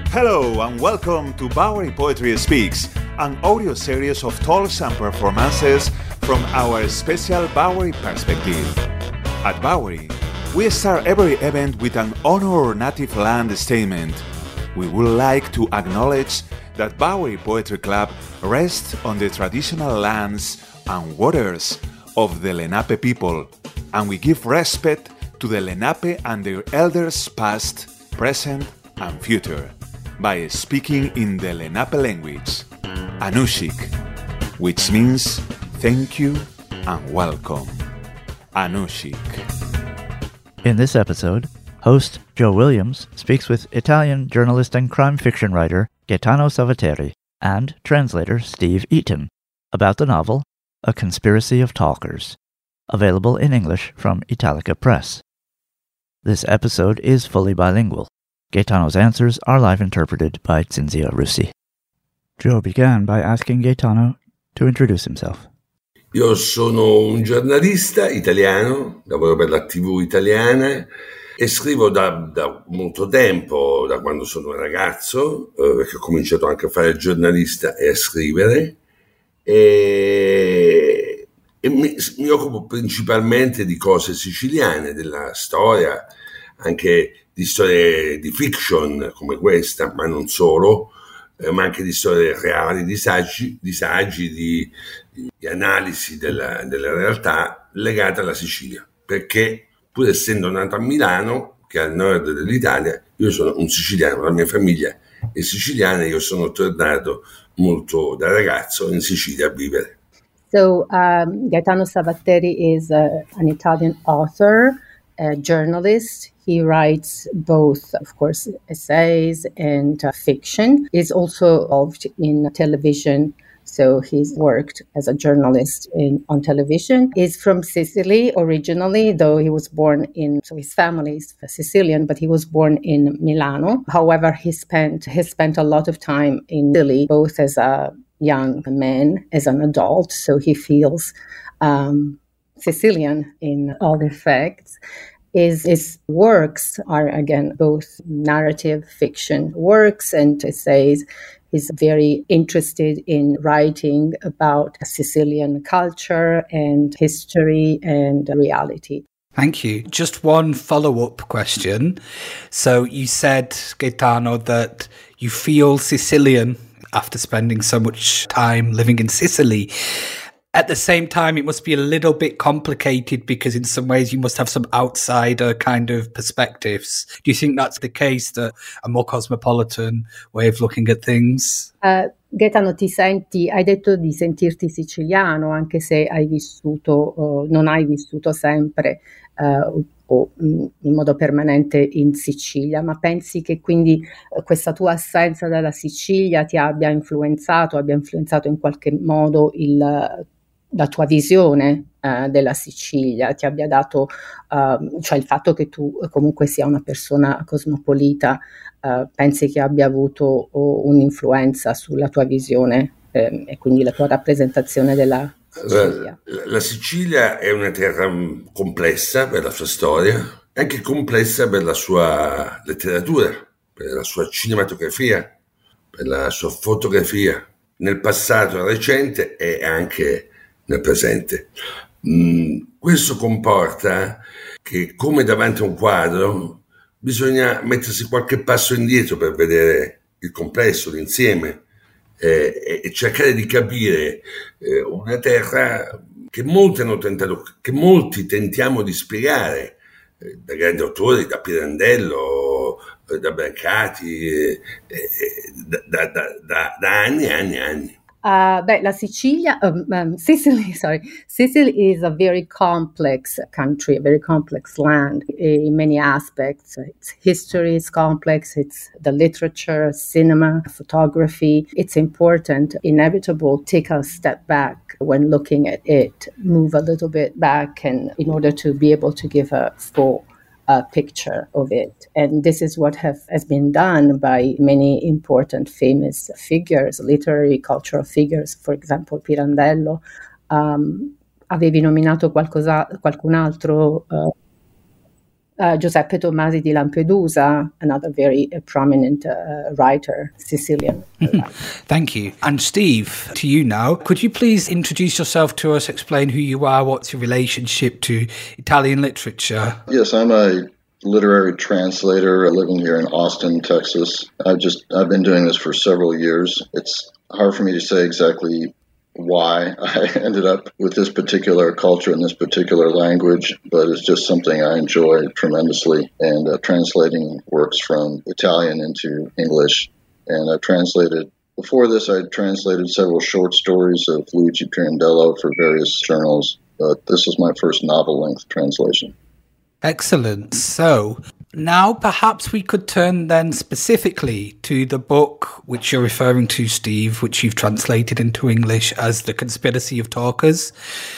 Hello and welcome to Bowery Poetry Speaks, an audio series of talks and performances from our special Bowery perspective. At Bowery, we start every event with an honor native land statement. We would like to acknowledge that Bowery Poetry Club rests on the traditional lands and waters of the Lenape people, and we give respect to the Lenape and their elders past, present, and future by speaking in the Lenape language, Anushik, which means thank you and welcome. Anushik. In this episode, host Joe Williams speaks with Italian journalist and crime fiction writer Gaetano Salvaterri and translator Steve Eaton about the novel A Conspiracy of Talkers, available in English from Italica Press. This episode is fully bilingual. Gaetano's answers are live interpreted by Cinzia Russi. Joe began by asking Gaetano to introduce himself. Io sono un giornalista italiano, lavoro per la TV italiana e scrivo da molto tempo, da quando sono un ragazzo, perché ho cominciato anche a fare il giornalista e a scrivere, e mi occupo principalmente di cose siciliane, della storia, anche di storie di fiction come questa, ma non solo, ma anche di storie reali, di saggi, di analisi della realtà legata alla Sicilia. Perché pur essendo nato a Milano, che è al nord dell'Italia, io sono un siciliano, la mia famiglia è siciliana e io sono tornato molto da ragazzo in Sicilia a vivere. So Gaetano Salvaterri is an Italian author, a journalist. He writes both, of course, essays and fiction. He's also involved in television, so he's worked as a journalist on television. He's from Sicily originally, though he was born so his family is Sicilian, but he was born in Milano. However, he spent a lot of time in Italy, both as a young man, as an adult, so he feels Sicilian in all effects. His works are, again, both narrative fiction works and essays. He's very interested in writing about Sicilian culture and history and reality. Thank you. Just one follow-up question. So you said, Gaetano, that you feel Sicilian after spending so much time living in Sicily. At the same time, it must be a little bit complicated because in some ways you must have some outsider kind of perspectives. Do you think that's the case, that a more cosmopolitan way of looking at things? Gaetano, hai detto di sentirti siciliano, anche se non hai vissuto sempre o in modo permanente in Sicilia, ma pensi che quindi questa tua assenza dalla Sicilia ti abbia influenzato in qualche modo la tua visione della Sicilia, ti abbia dato, cioè il fatto che tu comunque sia una persona cosmopolita, pensi che abbia avuto un'influenza sulla tua visione e quindi la tua rappresentazione della Sicilia? La Sicilia è una terra complessa per la sua storia, anche complessa per la sua letteratura, per la sua cinematografia, per la sua fotografia, nel passato recente e anche nel presente. Questo comporta che, come davanti a un quadro, bisogna mettersi qualche passo indietro per vedere il complesso, l'insieme, e cercare di capire una terra che molti tentiamo di spiegare, da grandi autori, da Pirandello, da Brancati, da anni e anni e anni. La Sicilia, Sicily is a very complex country, a very complex land in many aspects. Its history is complex, it's the literature, cinema, photography. It's important, inevitable, take a step back when looking at it, move a little bit back, and in order to be able to give a full picture of it. And this is what has been done by many important famous figures, literary, cultural figures, for example, Pirandello. Avevi nominato qualcun altro? Giuseppe Tommasi di Lampedusa, another very prominent writer, Sicilian. Thank you. And Steve, to you now. Could you please introduce yourself to us, explain who you are, what's your relationship to Italian literature? Yes, I'm a literary translator living here in Austin, Texas. I've been doing this for several years. It's hard for me to say exactly why I ended up with this particular culture and this particular language, but it's just something I enjoy tremendously. And translating works from Italian into English. And before this, I translated several short stories of Luigi Pirandello for various journals, but this is my first novel-length translation. Excellent. So now perhaps we could turn then specifically to the book which you're referring to, Steve, which you've translated into English as The Conspiracy of Talkers.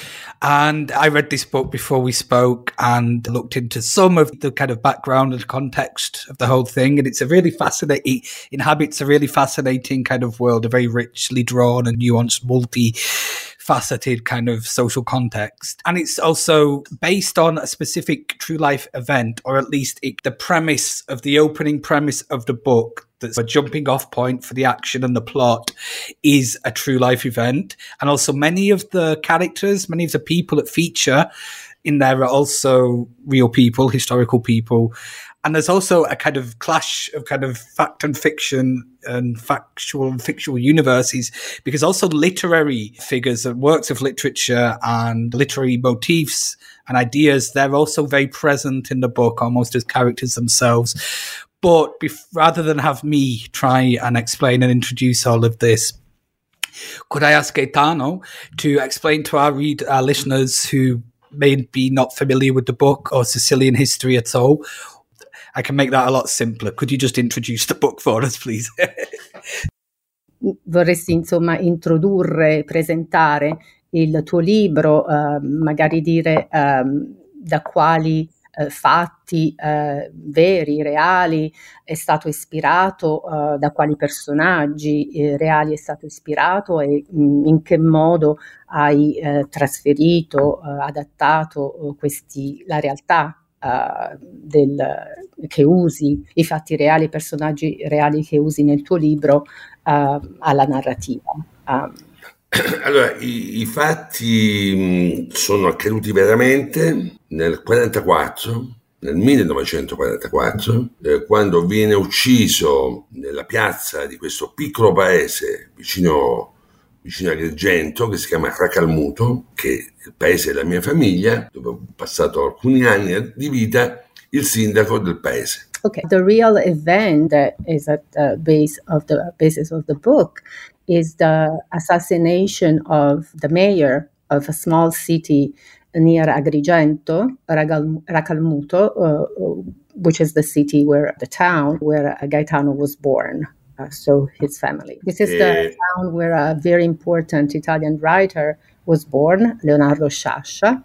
And I read this book before we spoke and looked into some of the kind of background and context of the whole thing. And it's it inhabits a really fascinating kind of world, a very richly drawn and nuanced, multi-faceted kind of social context. And it's also based on a specific true life event, or at least the opening premise of the book, that's a jumping off point for the action and the plot, is a true life event. And also many of the characters, many of the people that feature in there are also real people, historical people. And there's also a kind of clash of kind of fact and fiction and factual and fictional universes, because also literary figures and works of literature and literary motifs and ideas, they're also very present in the book, almost as characters themselves. But rather than have me try and explain and introduce all of this, could I ask Gaetano to explain to our listeners who may be not familiar with the book or Sicilian history at all? I can make that a lot simpler. Could you just introduce the book for us, please? Vorresti insomma introdurre, presentare il tuo libro, magari dire da quali fatti veri, reali è stato ispirato, da quali personaggi reali è stato ispirato e in che modo hai trasferito, adattato la realtà che usi, i fatti reali, i personaggi reali che usi nel tuo libro alla narrativa. Allora, i fatti sono accaduti veramente nel 1944, quando viene ucciso nella piazza di questo piccolo paese vicino a Agrigento, che si chiama Racalmuto, che è il paese della mia famiglia, dove ho passato alcuni anni di vita, il sindaco del paese. Okay, the real event that is at the basis of the book is the assassination of the mayor of a small city near Agrigento, Racalmuto, which is the town where Gaetano was born. So his family. This is the town where a very important Italian writer was born, Leonardo Sciascia.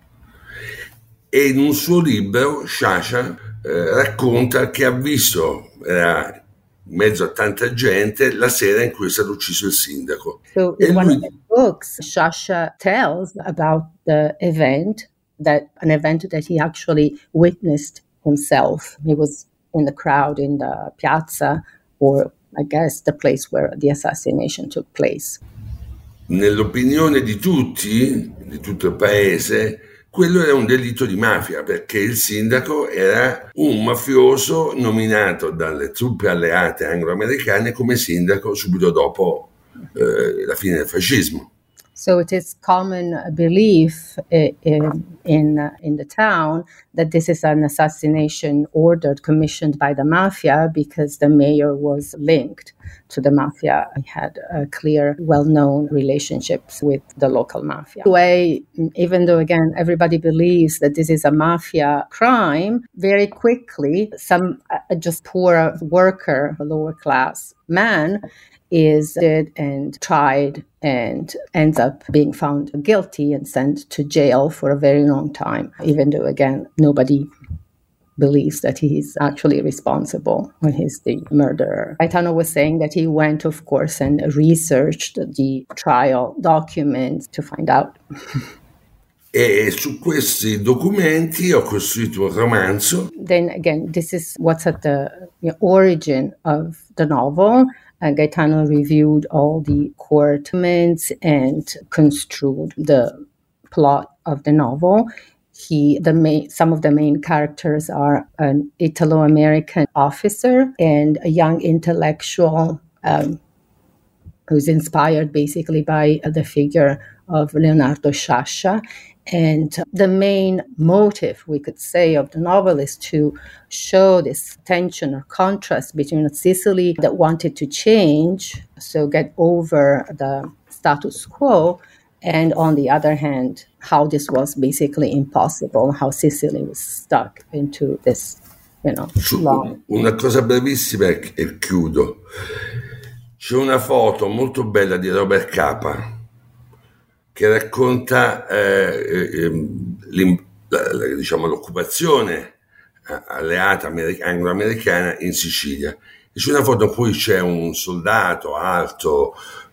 E in un suo libro Sciascia racconta che ha visto, era in mezzo a tanta gente, la sera in cui è stato ucciso il sindaco. So in one of the books, Sciascia tells about an event that he actually witnessed himself. He was in the crowd in the piazza, or I guess the place where the assassination took place. Nell'opinione di tutti, di tutto il paese, quello era un delitto di mafia, perché il sindaco era un mafioso nominato dalle truppe alleate anglo-americane come sindaco subito dopo la fine del fascismo. So it is common belief in the town that this is an assassination ordered, commissioned by the mafia, because the mayor was linked to the mafia. He had clear, well-known relationships with the local mafia. Anyway, even though, again, everybody believes that this is a mafia crime, very quickly, some just poor worker, a lower-class man, is dead and tried and ends up being found guilty and sent to jail for a very long time, even though, again, nobody believes that he's actually responsible when he's the murderer. Gaetano was saying that he went, of course, and researched the trial documents to find out. E su questi documenti ho costruito un romanzo. Then again, this is what's at the origin of the novel. Gaetano reviewed all the court documents and construed the plot of the novel. Some of the main characters are an Italo-American officer and a young intellectual who's inspired basically by the figure of Leonardo Sciascia. And the main motive, we could say, of the novel is to show this tension or contrast between a Sicily that wanted to change, so get over the status quo, and on the other hand, how this was basically impossible, how Sicily was stuck into this, long. Una cosa brevissima e chiudo. C'è una foto molto bella di Robert Capa che racconta l'occupazione alleata anglo-americana in Sicilia. E c'è una foto in cui c'è un soldato alto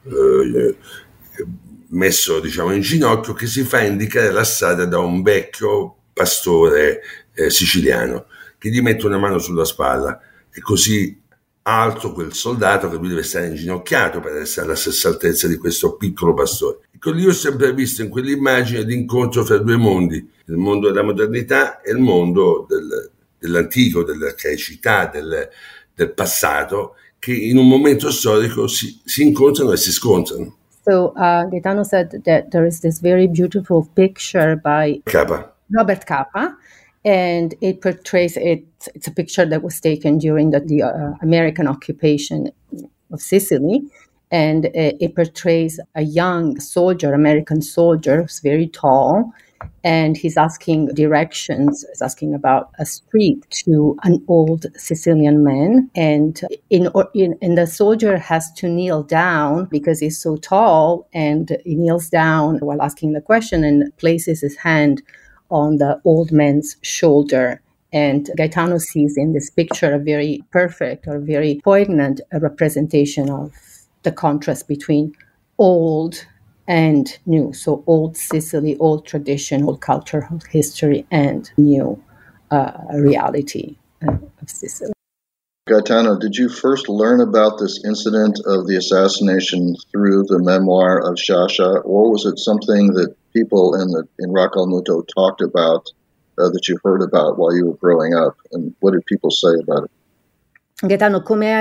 messo in ginocchio che si fa indicare la strada da un vecchio pastore siciliano che gli mette una mano sulla spalla. E così alto quel soldato che lui deve stare inginocchiato per essere alla stessa altezza di questo piccolo pastore. Ecco, io ho sempre visto in quell'immagine l'incontro fra due mondi, il mondo della modernità e il mondo dell'antico, dell'arcaicità, del passato, che in un momento storico si incontrano e si scontrano. So Gaetano said that there is this very beautiful picture by Robert Capa, and it portrays it's a picture that was taken during the American occupation of Sicily, and it portrays a young soldier, American soldier, who's very tall, and he's asking directions, he's asking about a street to an old Sicilian man, and the soldier has to kneel down because he's so tall, and he kneels down while asking the question and places his hand on the old man's shoulder. And Gaetano sees in this picture a very perfect or very poignant representation of the contrast between old and new. So old Sicily, old tradition, old culture, old history, and new reality of Sicily. Gaetano, did you first learn about this incident of the assassination through the memoir of Sciascia, or was it something that people in Rocca al Muto talked about that you heard about while you were growing up, and what did people say about it? Gaetano,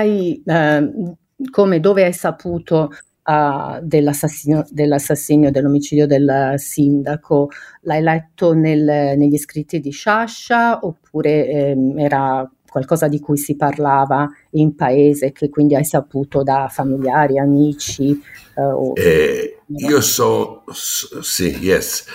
dove hai saputo dell'omicidio del sindaco? L'hai letto negli scritti di Sciascia oppure era qualcosa di cui si parlava in paese, che quindi hai saputo da familiari, amici? Io yes.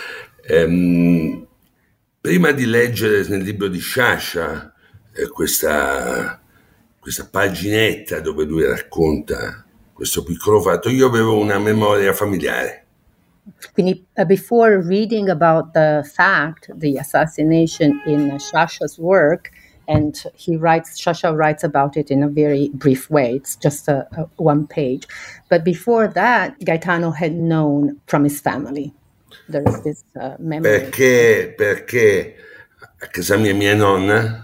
Prima di leggere nel libro di Sciascia questa paginetta dove lui racconta questo piccolo fatto, io avevo una memoria familiare. Quindi, before reading about the assassination in Sciascia's work, and Sciascia writes about it in a very brief way. It's just a one page. But before that, Gaetano had known from his family. There is this memory. Perché a casa mia nonna,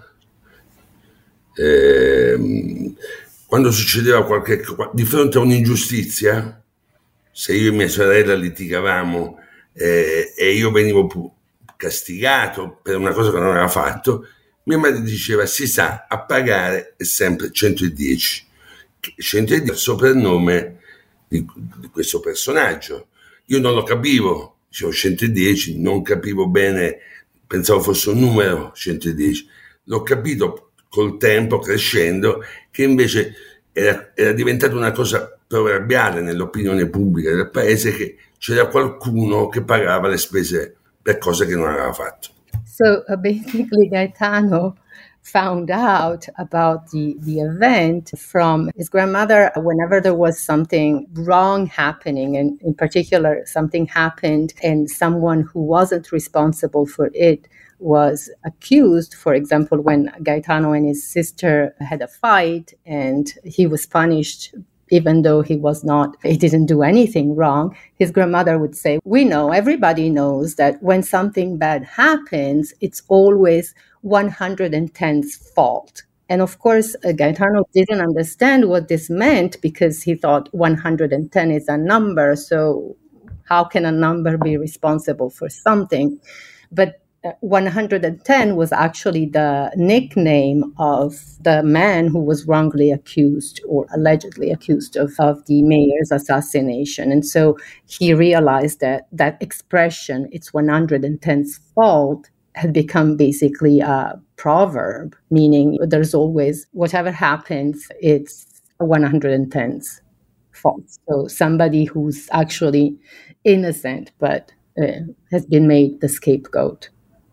quando succedeva di fronte a un'ingiustizia, se io e mia sorella litigavamo e io venivo castigato per una cosa che non aveva fatto, mia madre diceva: si sa, a pagare è sempre 110. 110 è il soprannome di questo personaggio. Io non lo capivo, dicevo 110, non capivo bene, pensavo fosse un numero 110. L'ho capito col tempo, crescendo, che invece era diventata una cosa proverbiale nell'opinione pubblica del paese, che c'era qualcuno che pagava le spese per cose che non aveva fatto. So basically, Gaetano found out about the event from his grandmother whenever there was something wrong happening, and in particular, something happened and someone who wasn't responsible for it was accused. For example, when Gaetano and his sister had a fight and he was punished even though he didn't do anything wrong, his grandmother would say, everybody knows that when something bad happens, it's always 110's fault. And of course, Gaetano didn't understand what this meant because he thought 110 is a number. So how can a number be responsible for something? But 110 was actually the nickname of the man who was wrongly accused or allegedly accused of the mayor's assassination. And so he realized that that expression, it's 110's fault, had become basically a proverb, meaning there's always, whatever happens, it's 110's fault. So somebody who's actually innocent but has been made the scapegoat.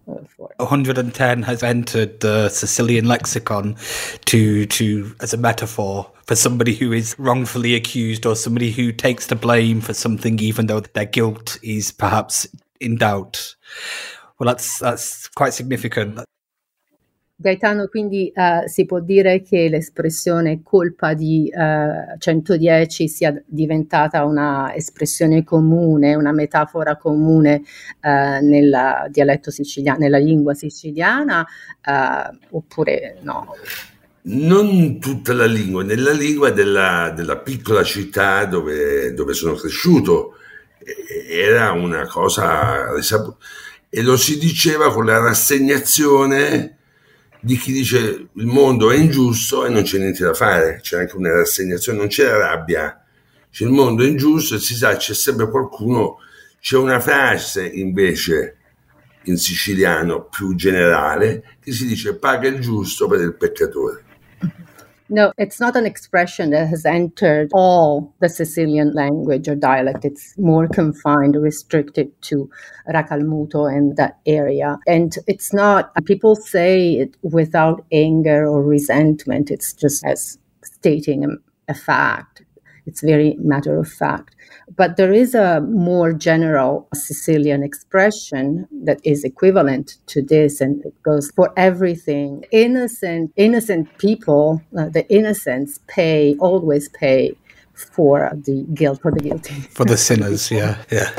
110 has entered the Sicilian lexicon to as a metaphor for somebody who is wrongfully accused or somebody who takes the blame for something even though their guilt is perhaps in doubt. Well, that's quite significant. Gaetano, quindi si può dire che l'espressione colpa di 110 sia diventata una espressione comune, una metafora comune nel dialetto siciliano, nella lingua siciliana, oppure no? Non tutta la lingua, nella lingua della piccola città dove sono cresciuto era una cosa risaputa, e lo si diceva con la rassegnazione di chi dice il mondo è ingiusto e non c'è niente da fare. C'è anche una rassegnazione, non c'è rabbia, c'è il mondo è ingiusto e si sa, c'è sempre qualcuno. C'è una frase invece in siciliano più generale che si dice paga il giusto per il peccatore. No, it's not an expression that has entered all the Sicilian language or dialect. It's more confined, restricted to Racalmuto and that area. And it's not, people say it without anger or resentment. It's just as stating a fact. It's very matter of fact. But there is a more general Sicilian expression that is equivalent to this, and it goes for everything. Innocent people, the innocents always pay for the guilty. For the sinners, yeah.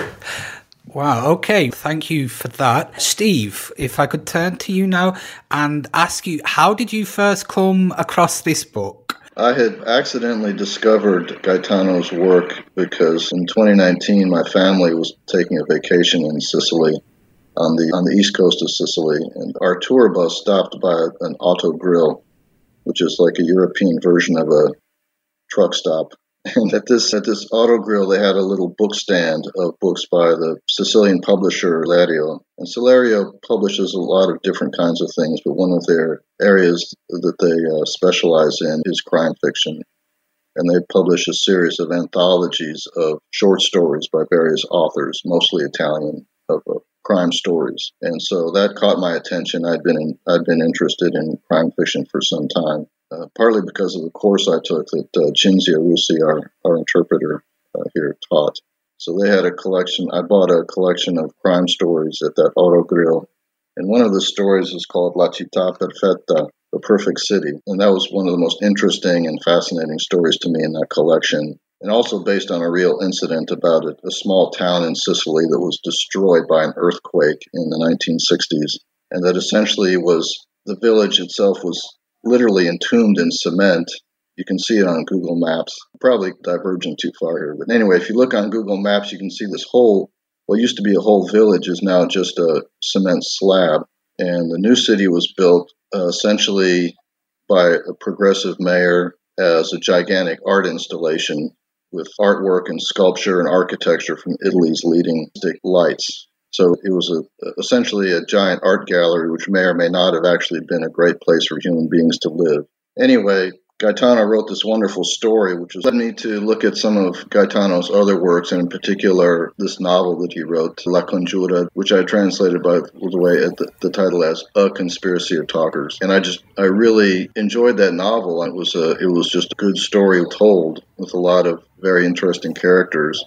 Wow, okay, thank you for that. Steve, if I could turn to you now and ask you, how did you first come across this book? I had accidentally discovered Gaetano's work because in 2019 my family was taking a vacation in Sicily, on the east coast of Sicily, and our tour bus stopped by an autogrill, which is like a European version of a truck stop. And at this autogrill, they had a little book stand of books by the Sicilian publisher Salerio. And Salerio publishes a lot of different kinds of things, but one of their areas that they specialize in is crime fiction. And they publish a series of anthologies of short stories by various authors, mostly Italian, of crime stories. And so that caught my attention. I'd been interested in crime fiction for some time. Partly because of the course I took that Cinzia Russi, our interpreter here, taught. So they had a collection. I bought a collection of crime stories at that autogrill. And one of the stories is called La Città Perfetta, the Perfect City. And that was one of the most interesting and fascinating stories to me in that collection. And also based on a real incident about a small town in Sicily that was destroyed by an earthquake in the 1960s. And that essentially the village itself was literally entombed in cement. You can see it on Google Maps. Probably diverging too far here. But anyway, if you look on Google Maps, you can see this what used to be a whole village is now just a cement slab. And the new city was built essentially by a progressive mayor as a gigantic art installation with artwork and sculpture and architecture from Italy's leading lights. So it was essentially a giant art gallery, which may or may not have actually been a great place for human beings to live. Anyway, Gaetano wrote this wonderful story, which led me to look at some of Gaetano's other works, and in particular this novel that he wrote, La Congiura, which I translated, by the way, at the title as A Conspiracy of Talkers. And I really enjoyed that novel. It was just a good story told with a lot of very interesting characters.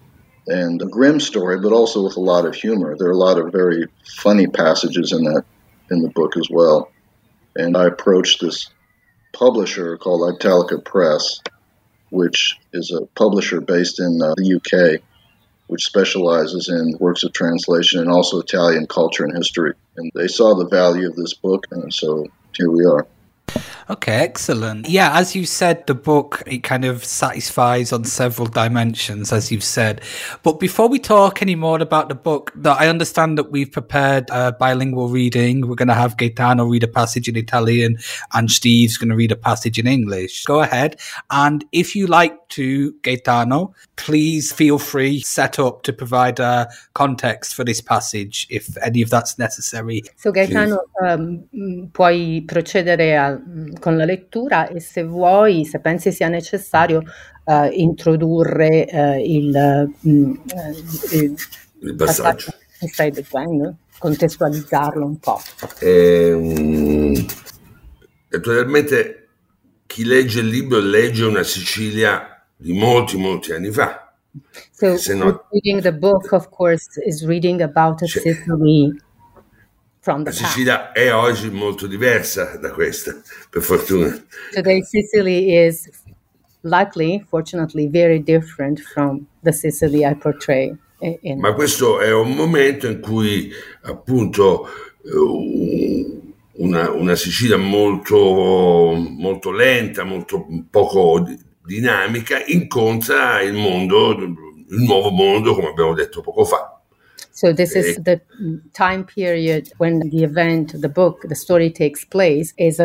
And a grim story, but also with a lot of humor. There are a lot of very funny passages in the book as well. And I approached this publisher called Italica Press, which is a publisher based in the UK, which specializes in works of translation and also Italian culture and history. And they saw the value of this book, and so here we are. Okay, excellent. Yeah, as you said, the book, it kind of satisfies on several dimensions, as you've said. But before we talk any more about the book, I understand that we've prepared a bilingual reading. We're going to have Gaetano read a passage in Italian and Steve's going to read a passage in English. Go ahead. And if you like to, Gaetano, please feel free, set up to provide context for this passage, if any of that's necessary. So Gaetano, puoi procedere con la lettura e se vuoi, se pensi sia necessario, introdurre il passaggio che stai leggendo, contestualizzarlo un po'. Naturalmente chi legge il libro legge una Sicilia di molti anni fa. So reading the book, of course, is reading about a Sicily from the past. La Sicilia è oggi molto diversa da questa, per fortuna. Today Sicily is likely, fortunately, very different from the Sicily I portray. Ma questo è un momento in cui appunto una Sicilia molto lenta, molto poco dinamica, incontra il nuovo mondo, come abbiamo detto poco fa. So this is the time period when the book, the story takes place, it's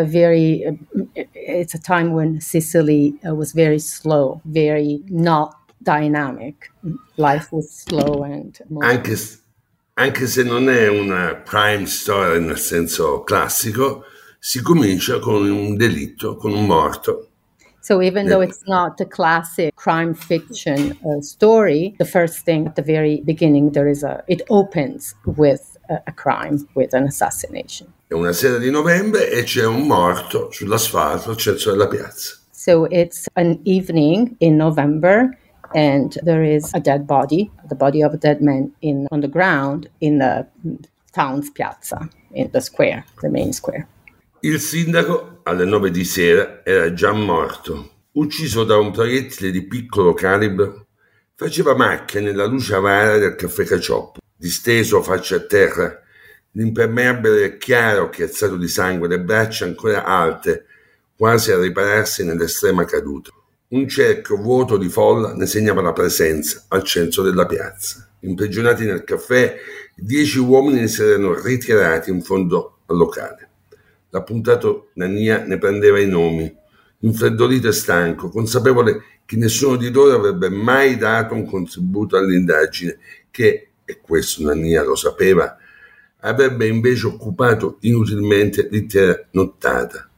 a time when Sicily was very slow, very not dynamic. Life was slow and anche se non è una crime story nel senso classico, si comincia con un delitto, con un morto. So even though it's not a classic crime fiction story, the first thing at the very beginning, it opens with a crime, with an assassination. È una sera di novembre e c'è un morto sull'asfalto al centro della piazza. So it's an evening in November and there is a dead body, the body of a dead man on the ground in the town's piazza, in the square, the main square. Il sindaco, alle 9 di sera, era già morto, ucciso da un proiettile di piccolo calibro. Faceva macchie nella luce avara del caffè Cacioppo, disteso faccia a terra, l'impermeabile chiaro chiazzato di sangue, le braccia ancora alte, quasi a ripararsi nell'estrema caduta. Un cerchio vuoto di folla ne segnava la presenza al centro della piazza. Imprigionati nel caffè, 10 uomini si erano ritirati in fondo al locale. L'appuntato Nania ne prendeva i nomi, infreddolito e stanco, consapevole che nessuno di loro avrebbe mai dato un contributo all'indagine che, e questo Nania lo sapeva, avrebbe invece occupato inutilmente l'intera nottata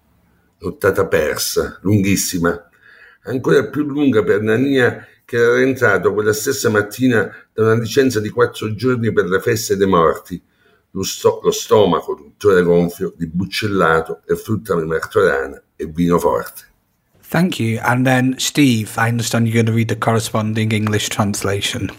persa, lunghissima, ancora più lunga per Nania che era rientrato quella stessa mattina da una licenza di 4 giorni per le feste dei morti, lo stomaco tuttora gonfio di buccellato e frutta martorana e vino forte. Thank you. And then, Steve, I understand you're going to read the corresponding English translation.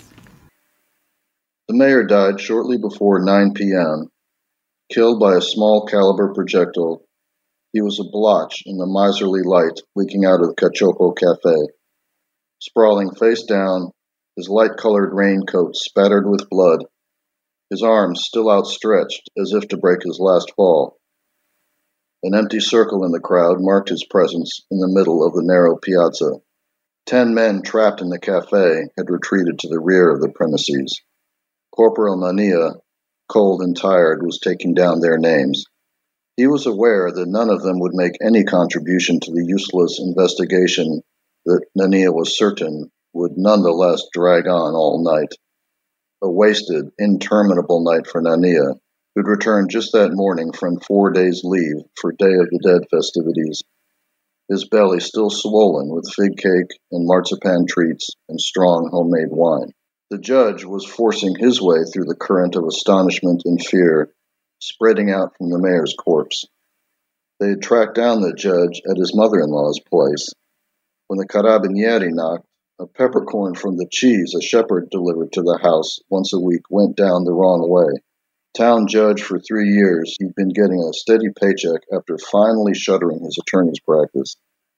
The mayor died shortly before 9 p.m., killed by a small caliber projectile. He was a blotch in the miserly light leaking out of the Cacioppo Cafe. Sprawling face down, his light-colored raincoat spattered with blood, his arms still outstretched as if to break his last fall. An empty circle in the crowd marked his presence in the middle of the narrow piazza. 10 men trapped in the cafe had retreated to the rear of the premises. Corporal Nania, cold and tired, was taking down their names. He was aware that none of them would make any contribution to the useless investigation that Nania was certain would nonetheless drag on all night. A wasted, interminable night for Nania, who'd returned just that morning from 4 days' leave for Day of the Dead festivities, his belly still swollen with fig cake and marzipan treats and strong homemade wine. The judge was forcing his way through the current of astonishment and fear, spreading out from the mayor's corpse. They had tracked down the judge at his mother-in-law's place. When the carabinieri knocked, a peppercorn from the cheese a shepherd delivered to the house once a week went down the wrong way. Town judge for 3 years, he'd been getting a steady paycheck after finally shuttering his attorney's practice.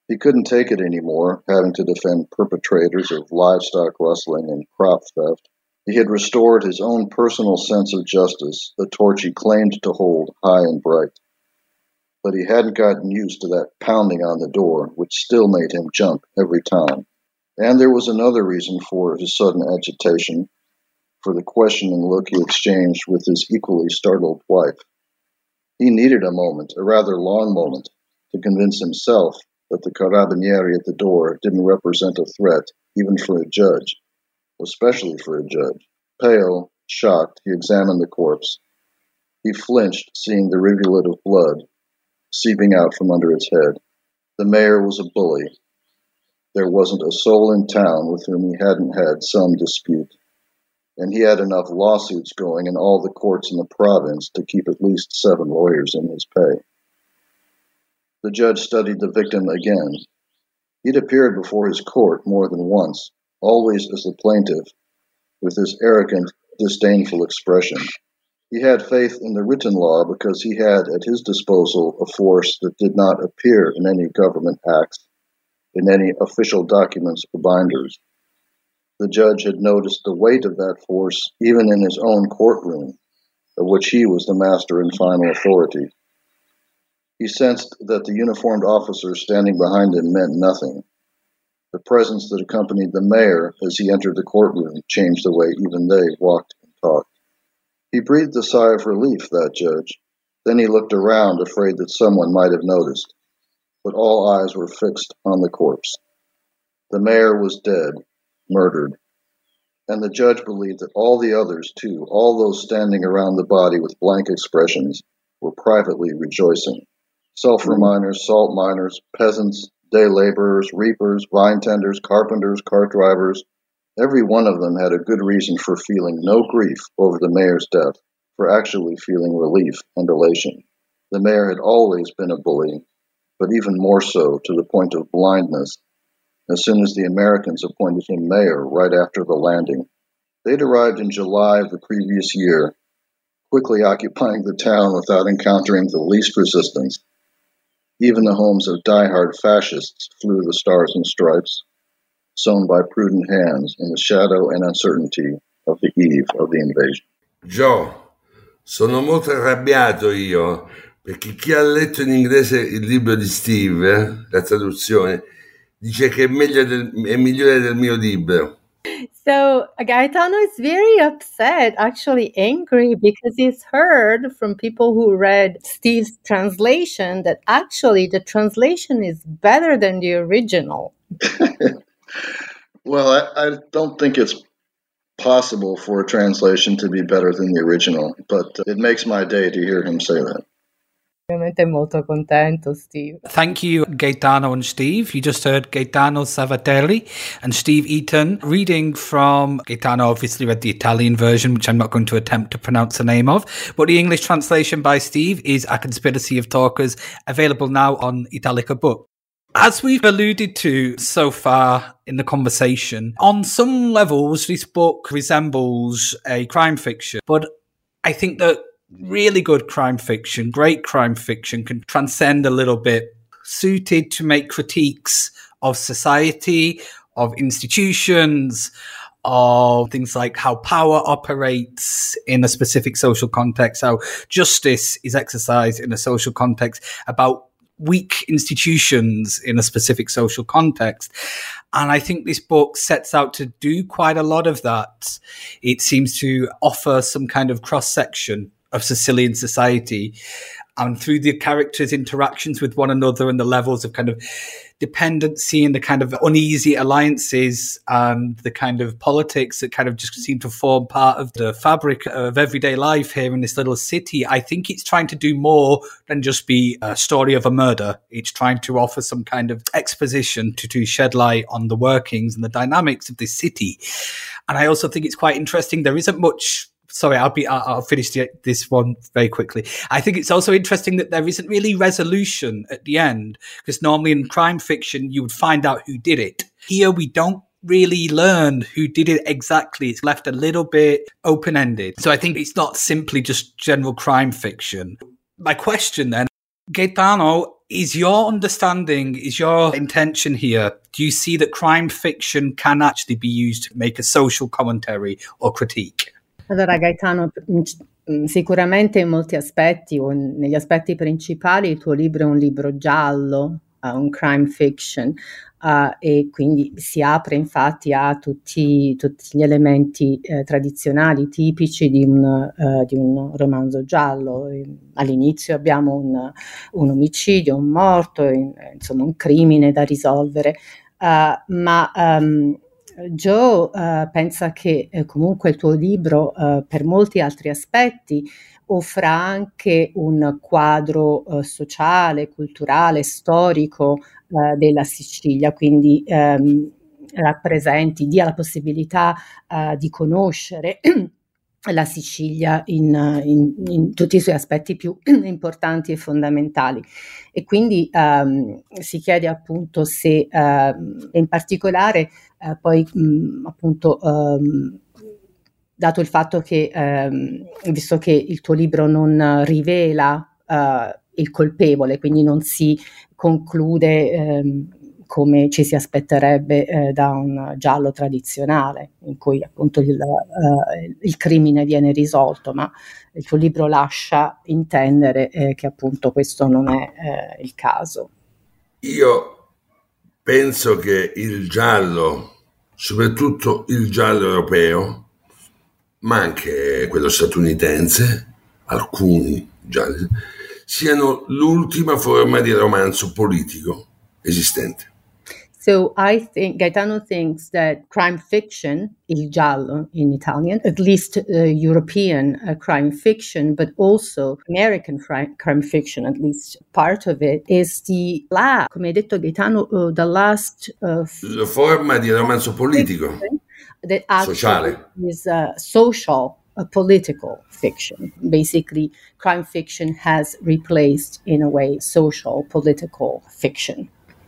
He couldn't take it anymore, having to defend perpetrators of livestock rustling and crop theft. He had restored his own personal sense of justice, the torch he claimed to hold high and bright. But he hadn't gotten used to that pounding on the door, which still made him jump every time. And there was another reason for his sudden agitation, for the questioning look he exchanged with his equally startled wife. He needed a moment, a rather long moment, to convince himself that the carabinieri at the door didn't represent a threat, even for a judge, especially for a judge. Pale, shocked, he examined the corpse. He flinched, seeing the rivulet of blood seeping out from under its head. The mayor was a bully. There wasn't a soul in town with whom he hadn't had some dispute, and he had enough lawsuits going in all the courts in the province to keep at least 7 lawyers in his pay. The judge studied the victim again. He'd appeared before his court more than once, always as the plaintiff, with his arrogant, disdainful expression. He had faith in the written law because he had at his disposal a force that did not appear in any government acts, in any official documents or binders. The judge had noticed the weight of that force even in his own courtroom, of which he was the master and final authority. He sensed that the uniformed officer standing behind him meant nothing. The presence that accompanied the mayor as he entered the courtroom changed the way even they walked and talked. He breathed a sigh of relief, that judge. Then he looked around, afraid that someone might have noticed. But all eyes were fixed on the corpse. The mayor was dead, murdered. And the judge believed that all the others, too, all those standing around the body with blank expressions, were privately rejoicing. Sulfur miners, salt miners, peasants, day laborers, reapers, vine tenders, carpenters, cart drivers, every one of them had a good reason for feeling no grief over the mayor's death, for actually feeling relief and elation. The mayor had always been a bully, but even more so to the point of blindness, as soon as the Americans appointed him mayor right after the landing. They'd arrived in July of the previous year, quickly occupying the town without encountering the least resistance. Even the homes of die-hard fascists flew the stars and stripes, sewn by prudent hands in the shadow and uncertainty of the eve of the invasion. Joe, sono molto arrabbiato io, perché chi ha letto in inglese il libro di Steve, la traduzione, dice che è migliore del mio libro. So Gaetano is very upset, actually angry, because he's heard from people who read Steve's translation that actually the translation is better than the original. Well, I don't think it's possible for a translation to be better than the original, but it makes my day to hear him say that. Ovviamente molto contento, Steve. Thank you, Gaetano and Steve. You just heard Gaetano Savatelli and Steve Eaton reading from... Gaetano obviously read the Italian version, which I'm not going to attempt to pronounce the name of, but the English translation by Steve is A Conspiracy of Talkers, available now on Italica Book. As we've alluded to so far in the conversation, on some levels, this book resembles a crime fiction, but I think that really good crime fiction, great crime fiction, can transcend a little bit, suited to make critiques of society, of institutions, of things like how power operates in a specific social context, how justice is exercised in a social context, about weak institutions in a specific social context. And I think this book sets out to do quite a lot of that. It seems to offer some kind of cross-section of Sicilian society, and through the characters' interactions with one another and the levels of kind of dependency and the kind of uneasy alliances and the kind of politics that kind of just seem to form part of the fabric of everyday life here in this little city, I think it's trying to do more than just be a story of a murder. It's trying to offer some kind of exposition to shed light on the workings and the dynamics of this city. And I also think it's quite interesting. There isn't much... Sorry, I'll finish this one very quickly. I think it's also interesting that there isn't really resolution at the end, because normally in crime fiction, you would find out who did it. Here, we don't really learn who did it exactly. It's left a little bit open-ended. So I think it's not simply just general crime fiction. My question then, Gaetano Is your understanding, is your intention here, do you see that crime fiction can actually be used to make a social commentary or critique? Allora Gaetano, sicuramente in molti aspetti o negli aspetti principali il tuo libro è un libro giallo, un crime fiction, e quindi si apre infatti a tutti gli elementi tradizionali tipici di un romanzo giallo. All'inizio abbiamo un omicidio, un morto, insomma un crimine da risolvere, ma Joe pensa che comunque il tuo libro per molti altri aspetti offra anche un quadro sociale, culturale, storico della Sicilia, quindi dia la possibilità di conoscere la Sicilia in tutti i suoi aspetti più importanti e fondamentali. E quindi si chiede appunto se in particolare poi appunto dato il fatto che visto che il tuo libro non rivela il colpevole, quindi non si conclude come ci si aspetterebbe da un giallo tradizionale, in cui appunto il crimine viene risolto, ma il tuo libro lascia intendere che appunto questo non è il caso. Io penso che il giallo, soprattutto il giallo europeo, ma anche quello statunitense, alcuni gialli, siano l'ultima forma di romanzo politico esistente. So I think Gaetano thinks that crime fiction, il giallo in Italian, at least European crime fiction, but also American crime fiction, at least part of it, is the last, come hai detto Gaetano, the last la forma di romanzo politico, that sociale. Is social, political fiction. Basically, crime fiction has replaced, in a way, social, political fiction.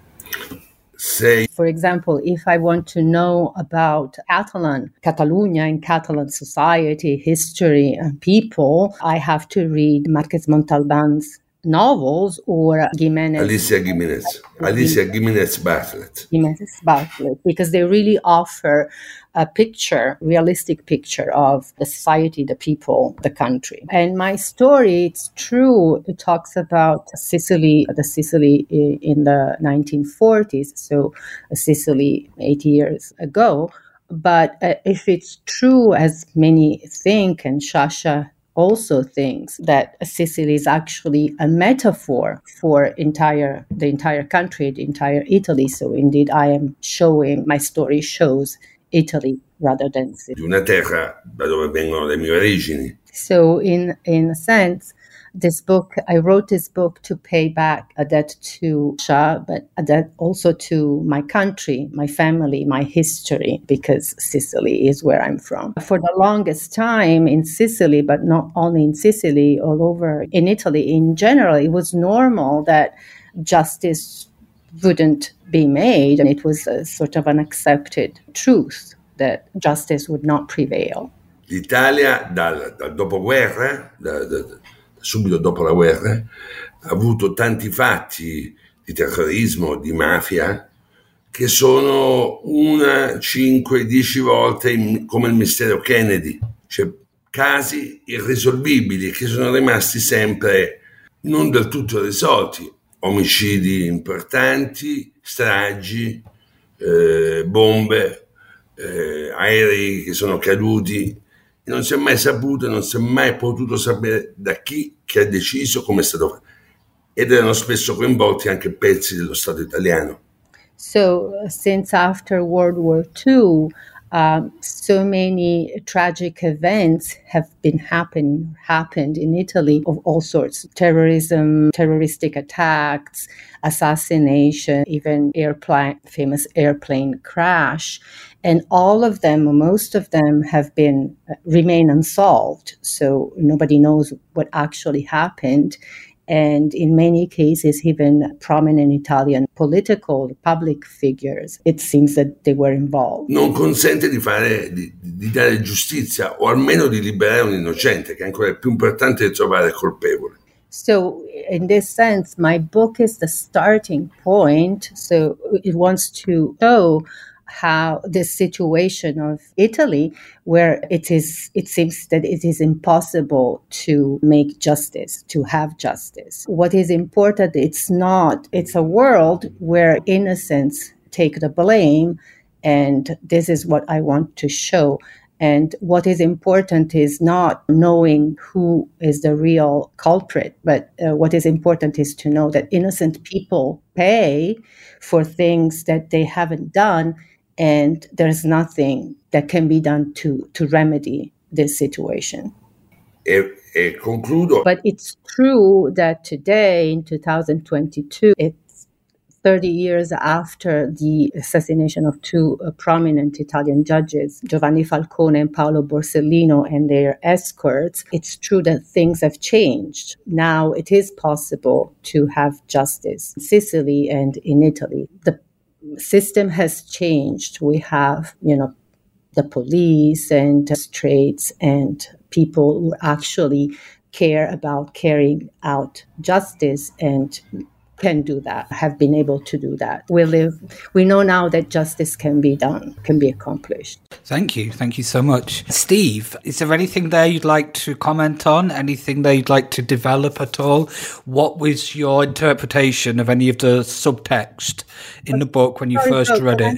For example, if I want to know about Catalonia and Catalan society, history, and people, I have to read Márquez Montalbán's novels or Alicia Giménez Bartlett, because they really offer a realistic picture of the society, the people, the country. And my story, it's true, it talks about the Sicily in the 1940s, so Sicily 80 years ago. But if it's true, as many think, and Shasha also thinks, that Sicily is actually a metaphor for the entire country, the entire Italy. So indeed, my story shows Italy rather than Sicily. Di una terra da dove vengono le mie origini. So in a sense, I wrote this book to pay back a debt to Shah, but a debt also to my country, my family, my history, because Sicily is where I'm from. For the longest time in Sicily, but not only in Sicily, all over in Italy in general, it was normal that justice wouldn't be made, and it was a sort of an accepted truth that justice would not prevail. L'Italia dal dopoguerra, subito dopo la guerra, ha avuto tanti fatti di terrorismo, di mafia, che sono 1, 5, 10 volte come il mistero Kennedy, cioè casi irrisolvibili che sono rimasti sempre non del tutto risolti, omicidi importanti, stragi, bombe, aerei che sono caduti. Non si è mai saputo, non si è mai potuto sapere da chi che ha deciso, come è stato fatto. Ed erano spesso coinvolti anche pezzi dello Stato italiano. So, since after World War II, so many tragic events have happened in Italy of all sorts: terrorism, terroristic attacks, assassination, even famous airplane crash. And all of them, or most of them, remain unsolved. So nobody knows what actually happened. And in many cases, even prominent Italian political, public figures, it seems that they were involved. Non consente di dare giustizia, o almeno di liberare un innocente, che è ancora più importante di trovare il colpevole. So in this sense, my book is the starting point. So it wants to show how this situation of Italy, where it seems that it is impossible to make justice, to have justice. What is important, it's a world where innocents take the blame, and this is what I want to show. And what is important is not knowing who is the real culprit, but what is important is to know that innocent people pay for things that they haven't done, and there's nothing that can be done to remedy this situation. Concludo. But it's true that today, in 2022, it's 30 years after the assassination of two prominent Italian judges, Giovanni Falcone and Paolo Borsellino, and their escorts. It's true that things have changed. Now it is possible to have justice in Sicily and in Italy. The system has changed. We have, the police and magistrates and people who actually care about carrying out justice and can do that, have been able to do that. We know now that justice can be done, can be accomplished. Thank you so much. Steve, is there anything there you'd like to comment on? Anything there you'd like to develop at all? What was your interpretation of any of the subtext in the book when you first read it?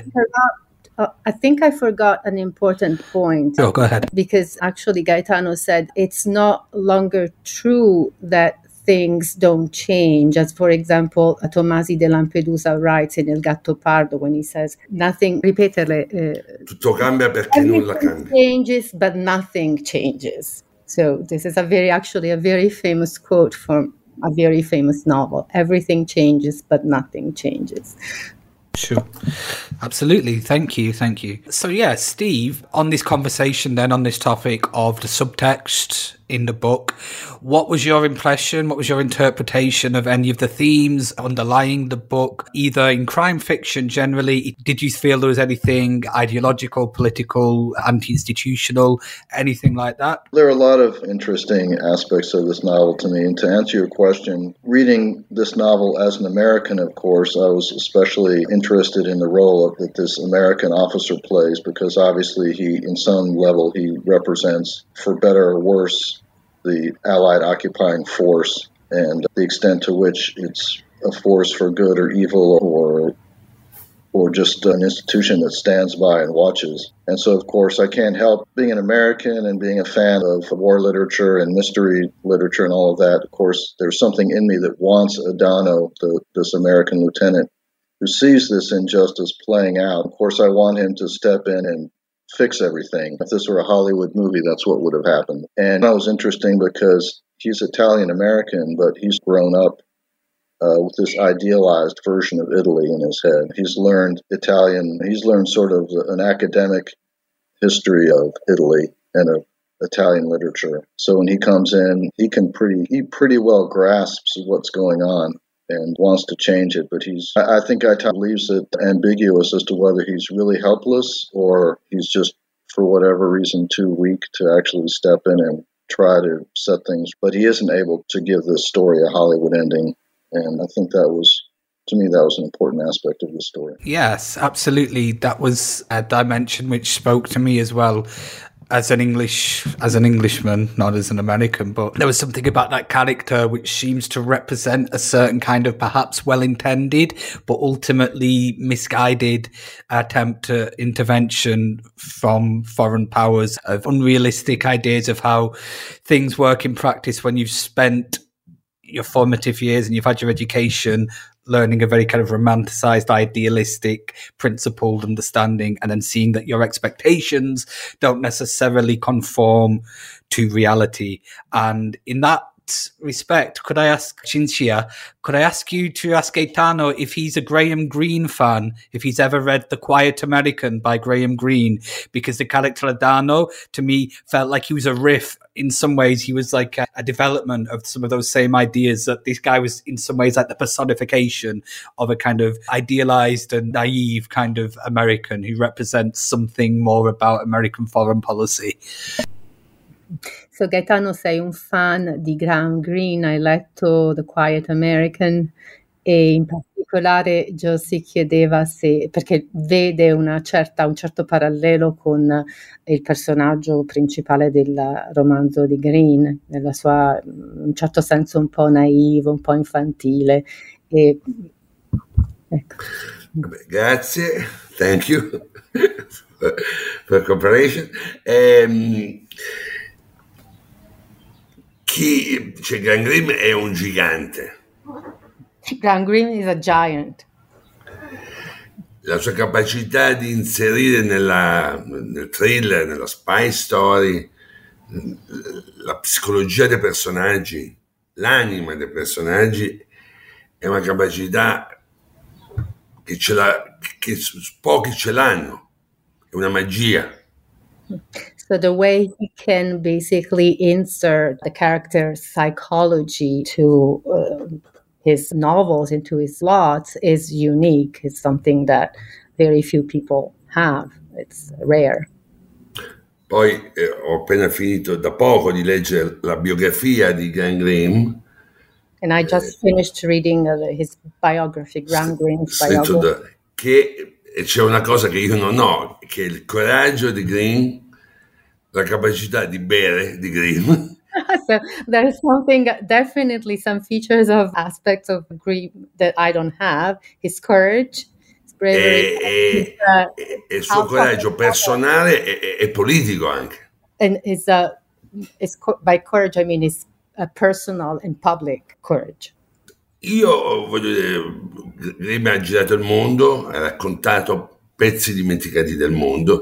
I think I forgot an important point. Oh, go ahead. Because actually Gaetano said it's no longer true that things don't change. As for example, Tomasi de Lampedusa writes in Il Gattopardo when he says, nothing, ripetere, tutto cambia perché nulla cambia. Changes, but nothing changes. So this is a very famous quote from a very famous novel. Everything changes, but nothing changes. Sure. Absolutely. Thank you. So yeah, Steve, on this conversation then on this topic of the subtext in the book, what was your impression? What was your interpretation of any of the themes underlying the book, either in crime fiction generally? Did you feel there was anything ideological, political, anti-institutional, anything like that? There are a lot of interesting aspects of this novel to me. And to answer your question, reading this novel as an American, of course, I was especially interested in the role that this American officer plays, because obviously in some level, he represents, for better or worse, the Allied occupying force, and the extent to which it's a force for good or evil, or just an institution that stands by and watches. And so, of course, I can't help being an American and being a fan of war literature and mystery literature and all of that. Of course, there's something in me that wants Adano, this American lieutenant, who sees this injustice playing out. Of course, I want him to step in and fix everything. If this were a Hollywood movie, that's what would have happened. And that was interesting because he's Italian-American, but he's grown up with this idealized version of Italy in his head. He's learned Italian. He's learned sort of an academic history of Italy and of Italian literature. So when he comes in, he pretty well grasps what's going on and wants to change it. But I think Gaetano leaves it ambiguous as to whether he's really helpless or he's just, for whatever reason, too weak to actually step in and try to set things. But he isn't able to give this story a Hollywood ending. And I think that was an important aspect of the story. Yes, absolutely. That was a dimension which spoke to me as well. As an Englishman, not as an American, but there was something about that character which seems to represent a certain kind of perhaps well-intended, but ultimately misguided attempt at intervention from foreign powers, of unrealistic ideas of how things work in practice when you've spent your formative years and you've had your education learning a very kind of romanticized, idealistic, principled understanding, and then seeing that your expectations don't necessarily conform to reality. And in that respect, could I ask Cinzia, you to ask Gaetano if he's a Graham Greene fan, if he's ever read The Quiet American by Graham Greene, because the character Adano, to me, felt like he was a riff. In some ways, he was like a development of some of those same ideas, that this guy was in some ways like the personification of a kind of idealized and naive kind of American who represents something more about American foreign policy. So Gaetano, sei un fan di Graham Greene, hai letto The Quiet American e in particolare Joe si chiedeva se, perché vede un certo parallelo con il personaggio principale del romanzo di Greene, nella sua, in un certo senso un po' naivo, un po' infantile. E, ecco. Grazie, thank you for cooperation. Graham Greene è un gigante. Graham Greene is a giant. La sua capacità di inserire nel thriller, nella spy story, la psicologia dei personaggi, l'anima dei personaggi, è una capacità che pochi ce l'hanno, è una magia. So the way he can basically insert the character's psychology to his novels, into his plots, is unique. It's something that very few people have. It's rare. Poi ho appena finito da poco di leggere la biografia di Graham Greene. And I just finished reading his biography, Graham Greene's biography. Che c'è una cosa che io non ho, che è il coraggio di Greene, la capacità di bere di Greene. So there is definitely some features of aspects of Greene that I don't have. His courage, his bravery. E il suo coraggio personale e politico anche. And by courage I mean his personal and public courage. Io voglio dire, Greene ha girato il mondo, ha raccontato pezzi dimenticati del mondo.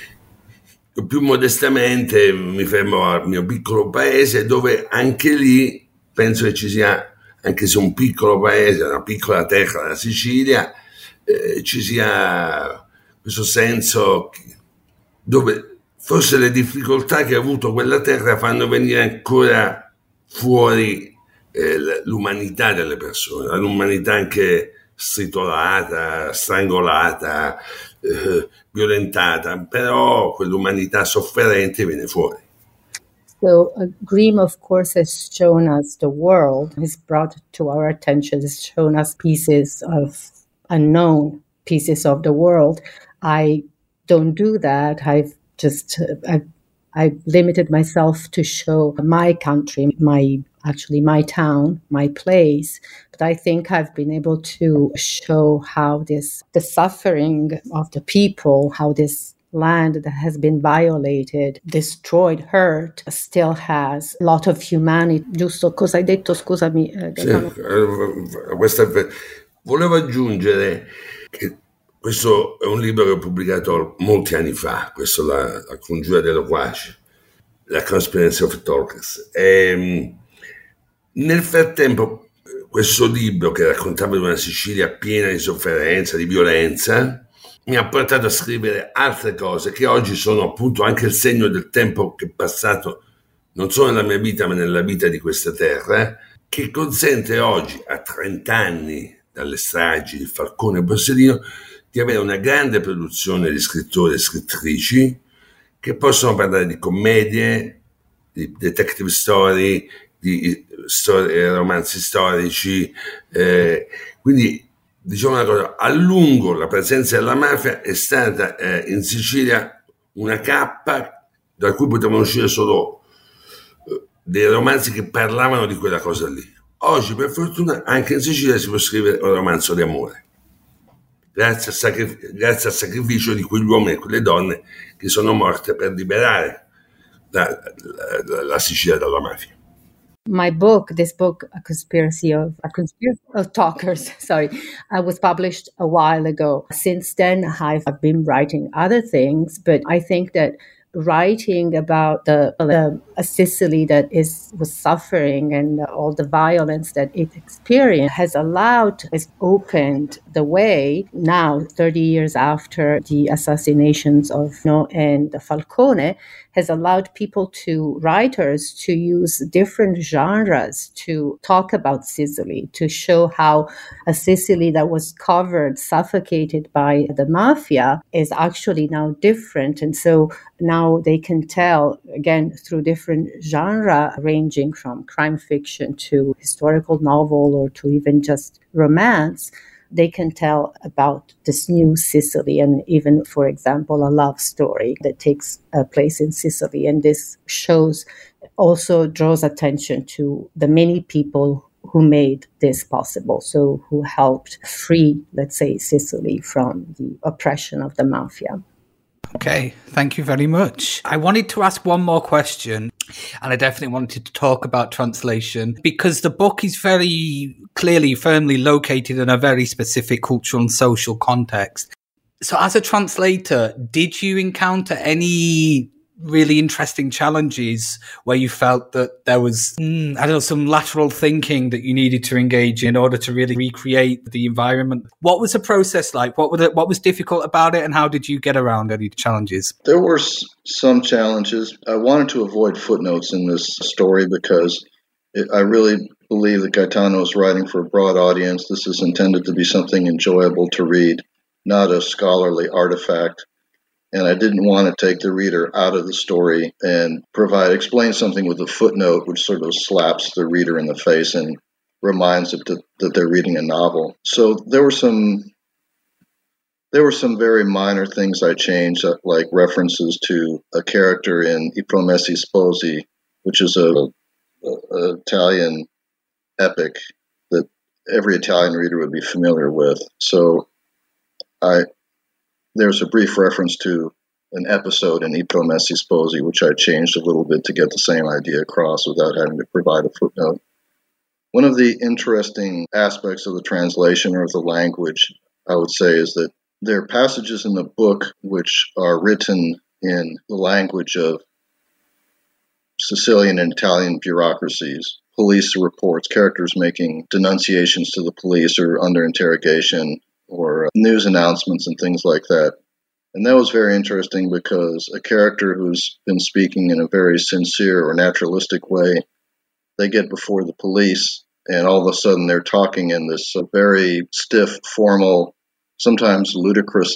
Più modestamente mi fermo al mio piccolo paese, dove anche lì penso che ci sia, anche se un piccolo paese, una piccola terra, la Sicilia, ci sia questo senso dove forse le difficoltà che ha avuto quella terra fanno venire ancora fuori l'umanità delle persone, l'umanità anche stritolata, strangolata, violentata, però quell'umanità sofferente viene fuori. So Greene, of course, has shown us the world, has brought to our attention, has shown us pieces of unknown pieces of the world. I don't do that. I've limited myself to show my country, my town, my place. But I think I've been able to show how the suffering of the people, how this land that has been violated, destroyed, hurt, still has a lot of humanity. Giusto? Cosa hai detto? Scusami. Volevo aggiungere che questo è un libro che ho pubblicato molti anni fa, questo la congiura dei loquaci, La Conspiracy of Talkers. Nel frattempo, questo libro che raccontava di una Sicilia piena di sofferenza, di violenza, mi ha portato a scrivere altre cose che oggi sono appunto anche il segno del tempo che è passato, non solo nella mia vita ma nella vita di questa terra, che consente oggi, a 30 anni dalle stragi di Falcone e Borsellino, di avere una grande produzione di scrittori e scrittrici che possono parlare di commedie, di detective story, di romanzi storici. Quindi diciamo una cosa, a lungo la presenza della mafia è stata in Sicilia una cappa da cui potevano uscire solo dei romanzi che parlavano di quella cosa lì. Oggi per fortuna anche in Sicilia si può scrivere un romanzo di amore, grazie al sacrificio di quegli uomini e quelle donne che sono morte per liberare la Sicilia dalla mafia. This book, A Conspiracy of Talkers, was published a while ago. Since then, I've been writing other things, but I think that writing about a Sicily that was suffering and all the violence that it experienced has opened the way now, 30 years after the assassinations of and Falcone, has allowed writers to use different genres to talk about Sicily, to show how a Sicily that was suffocated by the mafia is actually now different. And so now now they can tell, again, through different genre, ranging from crime fiction to historical novel or to even just romance, they can tell about this new Sicily and even, for example, a love story that takes place in Sicily. And this also draws attention to the many people who made this possible, so who helped free, let's say, Sicily from the oppression of the mafia. Okay, thank you very much. I wanted to ask one more question, and I definitely wanted to talk about translation, because the book is very clearly, firmly located in a very specific cultural and social context. So as a translator, did you encounter any really interesting challenges where you felt that there was, some lateral thinking that you needed to engage in order to really recreate the environment? What was the process like? What was difficult about it, and how did you get around any challenges? There were some challenges. I wanted to avoid footnotes in this story because I really believe that Gaetano is writing for a broad audience. This is intended to be something enjoyable to read, not a scholarly artifact. And I didn't want to take the reader out of the story and explain something with a footnote, which sort of slaps the reader in the face and reminds them that they're reading a novel. So there were some very minor things I changed, like references to a character in I Promessi Sposi, which is a Italian epic that every Italian reader would be familiar with. So there's a brief reference to an episode in I Promessi Sposi, which I changed a little bit to get the same idea across without having to provide a footnote. One of the interesting aspects of the translation or of the language, I would say, is that there are passages in the book which are written in the language of Sicilian and Italian bureaucracies, police reports, characters making denunciations to the police or under interrogation, or news announcements and things like that. And that was very interesting because a character who's been speaking in a very sincere or naturalistic way, they get before the police and all of a sudden they're talking in this very stiff, formal, sometimes ludicrous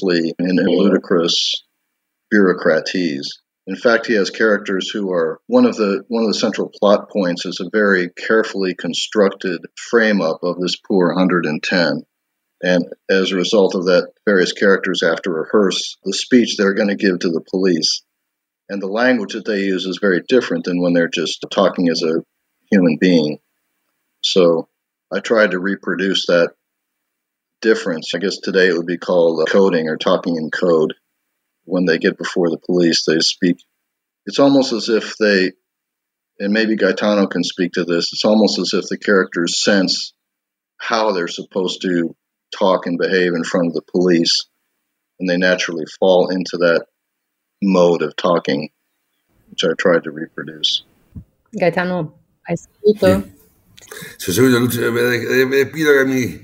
bureaucratese. In fact, he has characters who are one of the central plot points is a very carefully constructed frame-up of this poor 110. And as a result of that, various characters have to rehearse the speech they're going to give to the police. And the language that they use is very different than when they're just talking as a human being. So I tried to reproduce that difference. I guess today it would be called coding or talking in code. When they get before the police, they speak. It's almost as if and maybe Gaetano can speak to this, it's almost as if the characters sense how they're supposed to talk and behave in front of the police, and they naturally fall into that mode of talking, which I tried to reproduce. Gaetano, hai seguito? Sì, ho seguito l'epilogami.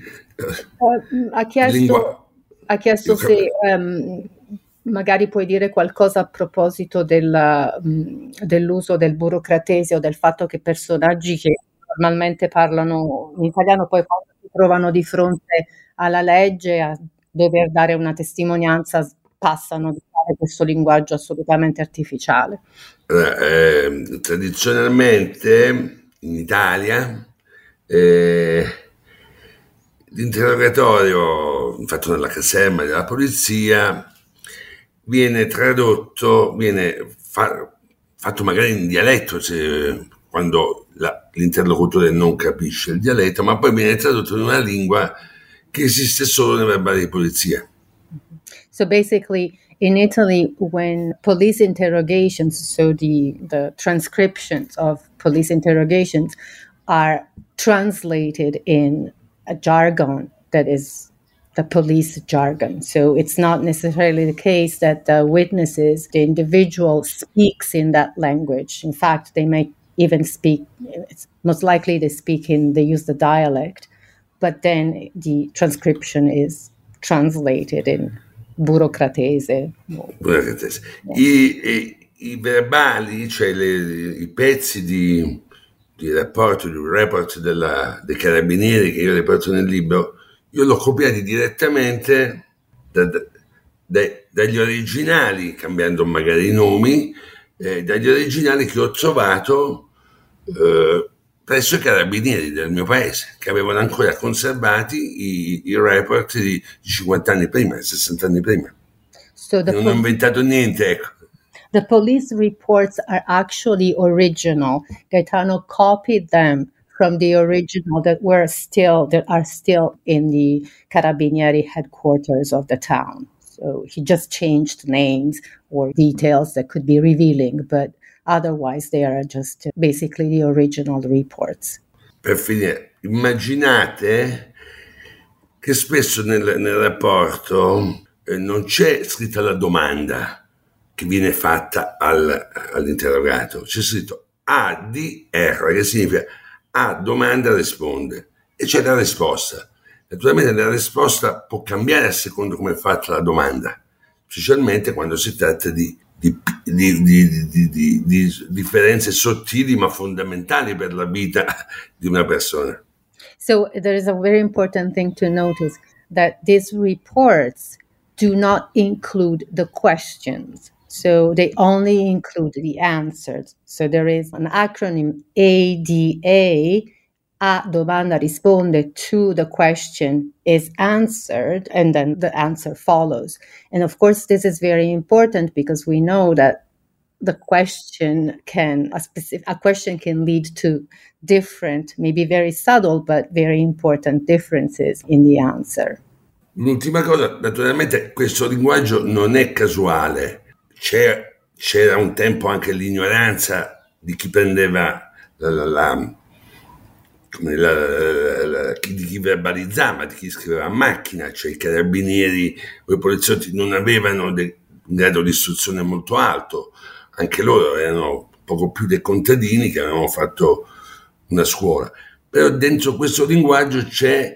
Ha chiesto se magari puoi dire qualcosa a proposito dell'uso del burocratese o del fatto che personaggi che normalmente parlano in italiano poi quando si trovano di fronte alla legge a dover dare una testimonianza passano ad usare questo linguaggio assolutamente artificiale. Tradizionalmente in Italia l'interrogatorio fatto nella caserma della polizia viene tradotto, viene fatto magari in dialetto quando l'interlocutore non capisce il dialetto, ma poi viene tradotto in una lingua che esiste solo nei verbali di polizia. So basically, in Italy, when police interrogations, so the transcriptions of police interrogations are translated in a jargon that is the police jargon. So it's not necessarily the case that the witnesses, the individual speaks in that language. In fact, they may even speak, it's most likely they use the dialect, but then the transcription is translated in burocratese. Burocratese. Yeah. I verbali, cioè i pezzi di rapporto, di un report dei carabinieri che io riporto nel libro, io l'ho copiati direttamente dagli originali, cambiando magari i nomi, dagli originali che ho trovato presso i carabinieri del mio paese, che avevano ancora conservati i report di 50 anni prima, 60 anni prima. Non ho inventato niente, ecco. The police reports are actually original. Gaetano copied them from the original that are still in the Carabinieri headquarters of the town. So he just changed names or details that could be revealing, but otherwise they are just basically the original reports. Per finire, immaginate che spesso nel rapporto non c'è scritta la domanda che viene fatta all'interrogato, c'è scritto ADR, che significa A domanda risponde, e c'è la risposta. Naturalmente la risposta può cambiare a secondo come è fatta la domanda, specialmente quando si tratta di differenze sottili ma fondamentali per la vita di una persona. So there is a very important thing to notice, that these reports do not include the questions. So they only include the answers. So there is an acronym ADA, A domanda risponde, to the question is answered, and then the answer follows. And of course, this is very important because we know that a question can lead to different, maybe very subtle, but very important differences in the answer. L'ultima cosa, naturalmente questo linguaggio non è casuale. C'era un tempo anche l'ignoranza di chi prendeva di chi verbalizzava, di chi scriveva a macchina, cioè i carabinieri o i poliziotti non avevano un grado di istruzione molto alto, anche loro erano poco più dei contadini che avevano fatto una scuola, però dentro questo linguaggio c'è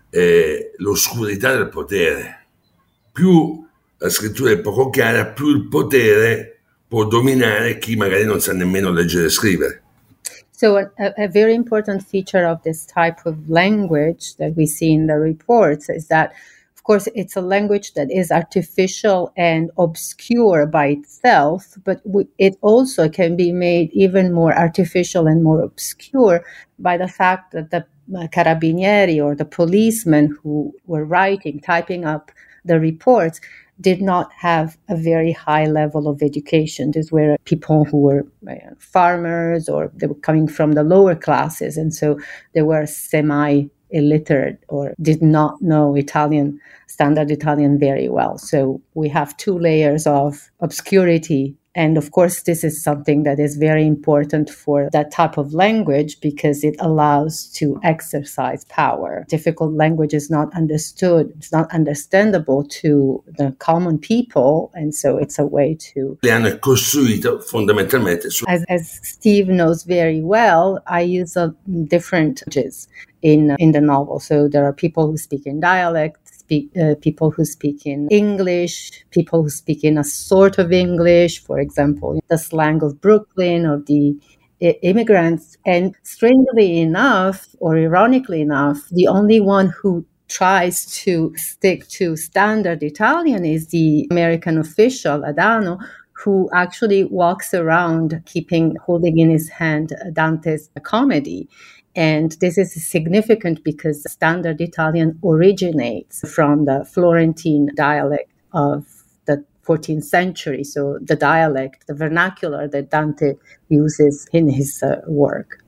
l'oscurità del potere. Più la scrittura è poco chiara, più il potere può dominare chi magari non sa nemmeno leggere e scrivere. So a very important feature of this type of language that we see in the reports is that, of course, it's a language that is artificial and obscure by itself, but it also can be made even more artificial and more obscure by the fact that the carabinieri or the policemen who were typing up the reports did not have a very high level of education. These were people who were farmers, or they were coming from the lower classes, and so they were semi-illiterate or did not know standard Italian very well. So we have two layers of obscurity. And of course, this is something that is very important for that type of language because it allows to exercise power. Difficult language is not understood, it's not understandable to the common people, and so it's a way to... Le hanno costruito fondamentalmente su... As Steve knows very well, I use different languages in the novel. So there are people who speak in dialect, people who speak in English, people who speak in a sort of English, for example, the slang of Brooklyn, of the immigrants. And strangely enough, or ironically enough, the only one who tries to stick to standard Italian is the American official, Adano, who actually walks around holding in his hand Dante's Comedy. And this is significant because standard Italian originates from the Florentine dialect of the 14th century. So the dialect, the vernacular that Dante uses in his work.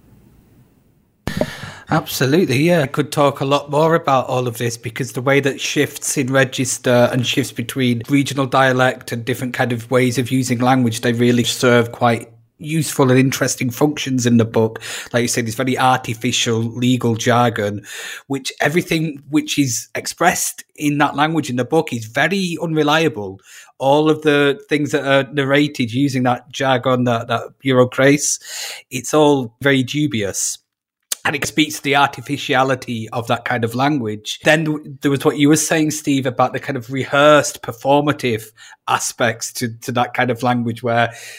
Absolutely, yeah. I could talk a lot more about all of this because the way that shifts in register and shifts between regional dialect and different kind of ways of using language, they really serve quite useful and interesting functions in the book. Like you said, this very artificial legal jargon, which everything which is expressed in that language in the book is very unreliable. All of the things that are narrated using that jargon, that bureaucrace, it's all very dubious. And it speaks to the artificiality of that kind of language. Then there was what you were saying, Steve, about the kind of rehearsed, performative aspects to that kind of language where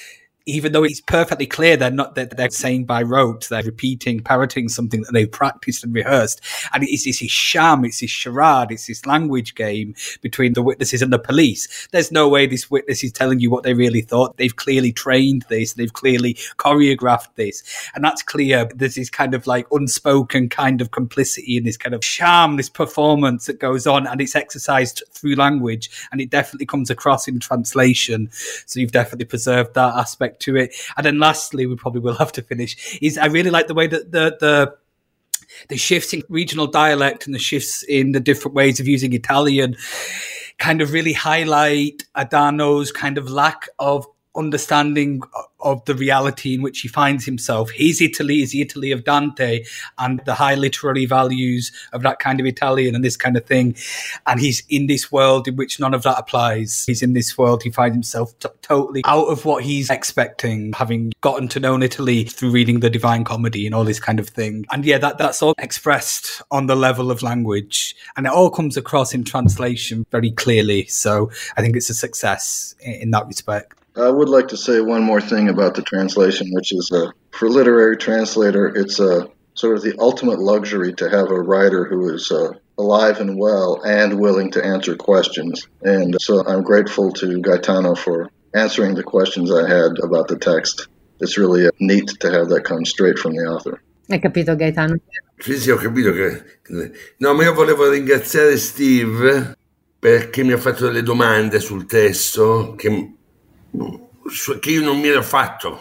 even though it's perfectly clear they're saying by rote, they're parroting something that they've practiced and rehearsed. And it's this sham, it's this charade, it's this language game between the witnesses and the police. There's no way this witness is telling you what they really thought. They've clearly trained this, they've clearly choreographed this. And that's clear. There's this kind of like unspoken kind of complicity in this kind of sham, this performance that goes on, and it's exercised through language, and it definitely comes across in translation. So you've definitely preserved that aspect to it. And then lastly, we probably will have to finish, is I really like the way that the shifts in regional dialect and the shifts in the different ways of using Italian kind of really highlight Adorno's kind of lack of understanding of the reality in which he finds himself. His Italy is the Italy of Dante and the high literary values of that kind of Italian and this kind of thing. And he's in this world in which none of that applies. He's in this world, he finds himself totally out of what he's expecting, having gotten to know Italy through reading the Divine Comedy and all this kind of thing. And yeah, that's all expressed on the level of language. And it all comes across in translation very clearly. So I think it's a success in that respect. I would like to say one more thing about the translation, which is for a literary translator, it's sort of the ultimate luxury to have a writer who is alive and well and willing to answer questions. And so I'm grateful to Gaetano for answering the questions I had about the text. It's really neat to have that come straight from the author. Hai capito, Gaetano? Sì, ho capito che... No, ma io volevo ringraziare Steve perché mi ha fatto delle domande sul testo che io non mi ero fatto.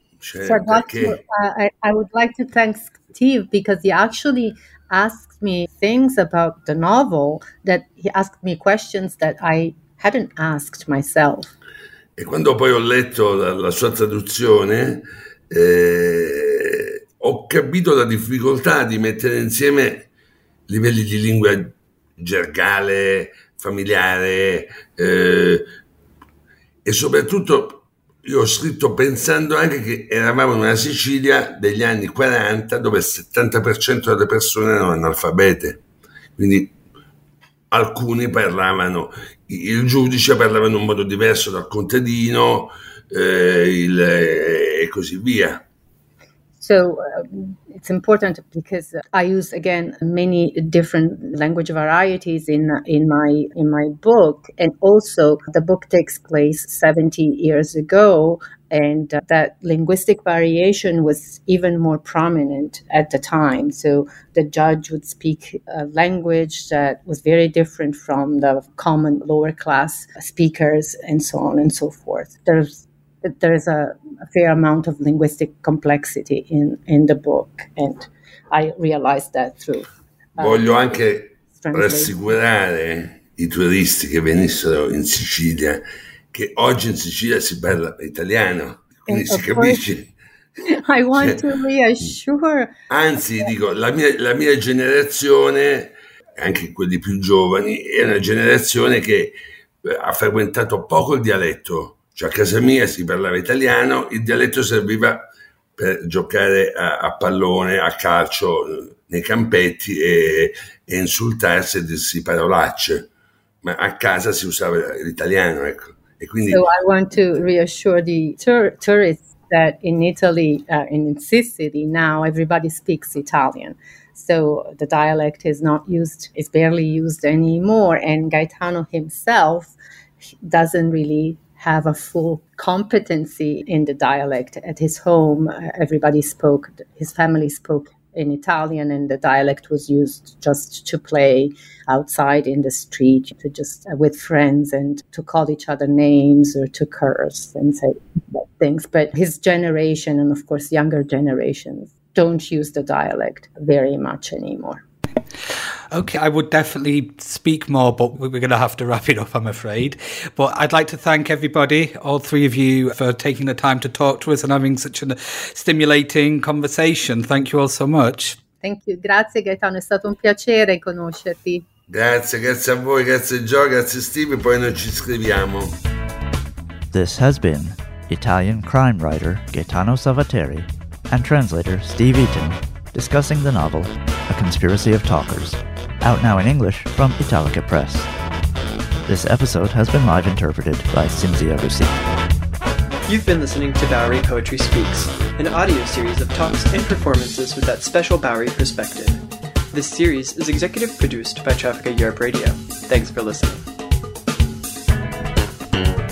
I would like to thank Steve because he actually asked me things about the novel, that he asked me questions that I hadn't asked myself. E quando poi ho letto la sua traduzione ho capito la difficoltà di mettere insieme livelli di lingua gergale, familiare, e soprattutto io ho scritto pensando anche che eravamo in una Sicilia degli anni 40 dove il 70% delle persone erano analfabete, quindi alcuni parlavano, il giudice parlava in un modo diverso dal contadino e così via. So it's important because I use again many different language varieties in my book, and also the book takes place 70 years ago, and that linguistic variation was even more prominent at the time. So the judge would speak a language that was very different from the common lower class speakers, and so on and so forth. There's a fair amount of linguistic complexity in the book, and I realized that through. Voglio anche rassicurare i turisti che venissero in Sicilia che oggi in Sicilia si parla italiano, quindi si capisce. I want to reassure. Anzi, dico, la mia generazione, anche quelli più giovani, è una generazione che ha frequentato poco il dialetto. Cioè a casa mia si parlava italiano, il dialetto serviva per giocare a pallone, a calcio nei campetti e insultarsi e dirsi parolacce, ma a casa si usava l'italiano, ecco. E quindi... So I want to reassure the tourists that in Italy, in Sicily now, everybody speaks Italian. So the dialect is barely used anymore, and Gaetano himself doesn't really have a full competency in the dialect. At his home, his family spoke in Italian, and the dialect was used just to play outside in the street, to just with friends, and to call each other names or to curse and say things. But his generation, and of course younger generations, don't use the dialect very much anymore. Okay, I would definitely speak more, but we're going to have to wrap it up, I'm afraid. But I'd like to thank everybody, all three of you, for taking the time to talk to us and having such a stimulating conversation. Thank you all so much. Thank you. Grazie Gaetano, è stato un piacere conoscerti. Grazie a voi, grazie Gio, grazie Steve, poi noi ci scriviamo. This has been Italian crime writer Gaetano Salvaterri and translator Steve Eaton discussing the novel A Conspiracy of Talkers, out now in English from Italica Press. This episode has been live interpreted by Cinzia Russi. You've been listening to Bowery Poetry Speaks, an audio series of talks and performances with that special Bowery perspective. This series is executive produced by Traffica Europe Radio. Thanks for listening.